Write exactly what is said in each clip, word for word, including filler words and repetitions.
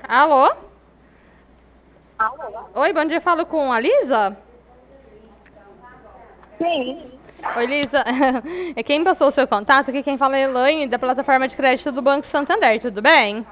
Alô? Alô? Oi, bom dia, falo com a Lisa? Sim. Oi, Lisa. É quem passou o seu contato aqui, quem fala é Elaine, da plataforma de crédito do Banco Santander, tudo bem?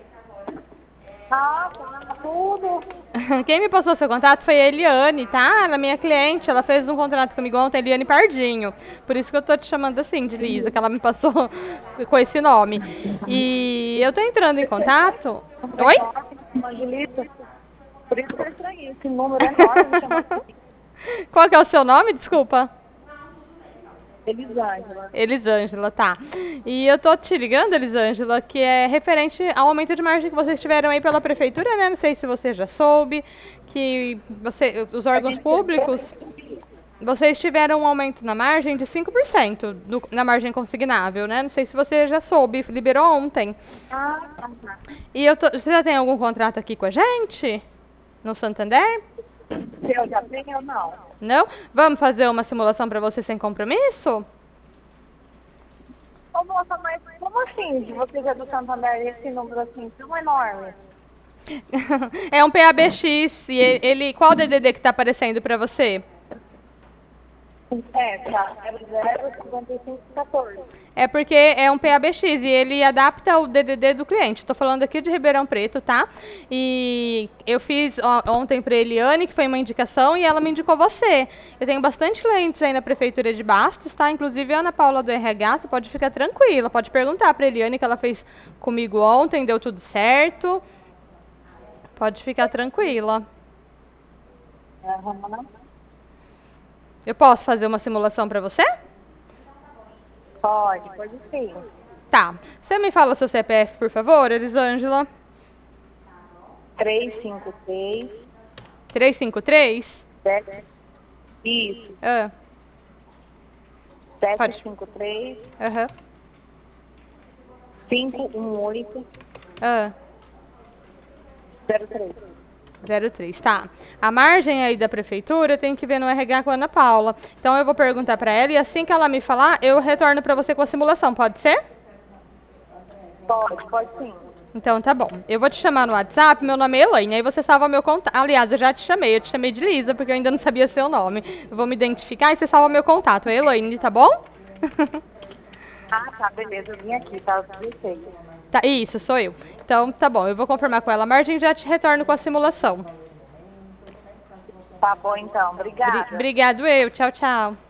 Ah, tá tudo. Quem me passou o seu contato foi a Eliane, tá? Ela é minha cliente, ela fez um contrato comigo ontem, Eliane Pardinho. Por isso que eu tô te chamando assim, de Lisa, que ela me passou com esse nome. E eu tô entrando em Esse é contato... um número Oi? enorme, Angelita. Por isso que eu estranhei. Esse número enorme me chamou assim. Qual que é o seu nome? Desculpa. Elisângela. Elisângela, tá. E eu tô te ligando, Elisângela, que é referente ao aumento de margem que vocês tiveram aí pela prefeitura, né? Não sei se você já soube, que você, os A órgãos gente teve públicos, vocês tiveram um aumento na margem de cinco por cento no, na margem consignável, né? Não sei se você já soube, liberou ontem. Ah, tá. Tá. E eu tô, você já tem algum contrato aqui com a gente? No Santander? Se eu já tenho ou não? Não? Vamos fazer uma simulação para você sem compromisso? Ô, moça, mas como assim? De você já do Santander esse número assim tão enorme? É um P A B X e ele, ele- qual D D D que está aparecendo para você? É, tá. Zero zero cinquenta e cinco quatorze. É porque é um P A B X e ele adapta o D D D do cliente. Estou falando aqui de Ribeirão Preto, tá? E eu fiz ó, ontem para Eliane, que foi uma indicação, e ela me indicou você. Eu tenho bastante clientes aí na prefeitura de Bastos, tá? Inclusive a Ana Paula do R H, você pode ficar tranquila, pode perguntar para Eliane que ela fez comigo ontem, deu tudo certo. Pode ficar tranquila. Aham. Eu posso fazer uma simulação para você? Pode, pode sim. Tá. Você me fala o seu C P F, por favor, Elisângela? Três cinco três trezentos e cinquenta e três? sete. Isso. Ah, Sete pode. cinco três Aham. cinco um oito Ah, zero três. zero três, tá. A margem aí da prefeitura tem que ver no R H com a Ana Paula. Então eu vou perguntar pra ela e assim que ela me falar, eu retorno pra você com a simulação, pode ser? Pode, pode sim. Então tá bom. Eu vou te chamar no WhatsApp, meu nome é Elaine, aí você salva meu contato. Aliás, eu já te chamei, eu te chamei de Lisa, porque eu ainda não sabia seu nome. Eu vou me identificar e você salva meu contato. É Elaine, tá bom? Ah, tá, beleza. Eu vim aqui, tá? Perfeito. Tá, isso, sou eu. Então tá bom, eu vou confirmar com ela a margem e já te retorno com a simulação. Tá bom, então. Bri- Obrigada. Obrigado eu, tchau, tchau.